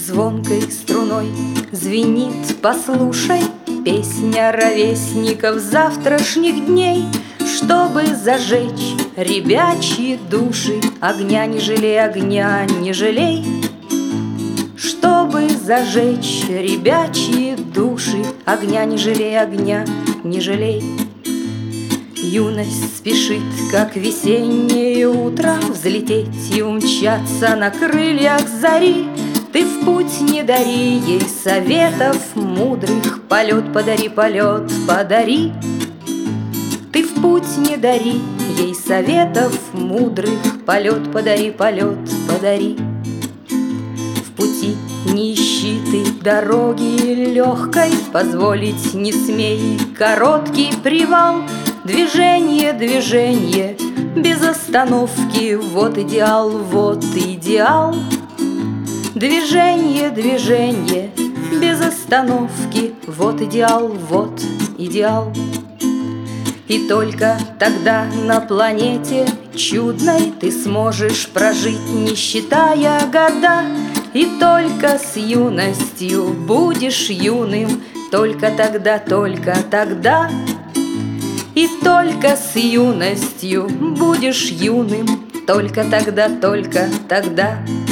звонкой струной звенит, послушай, песня ровесников завтрашних дней. Чтобы зажечь ребячьи души, огня не жалей, огня не жалей. Чтобы зажечь ребячьи души, огня не жалей, огня не жалей. Юность спешит, как весеннее утро, взлететь и умчаться на крыльях зари. Ты в путь не дари ей советов мудрых, полет подари, полет подари. Ты в путь не дари ей советов мудрых, полет подари, полет подари. В пути не ищи ты дороги легкой, позволить не смей короткий привал. Движение, движение, без остановки, вот идеал, вот идеал. Движение, движение, без остановки, вот идеал, вот идеал. И только тогда на планете чудной ты сможешь прожить, не считая года. И только с юностью будешь юным, только тогда, только тогда. И только с юностью будешь юным, только тогда, только тогда.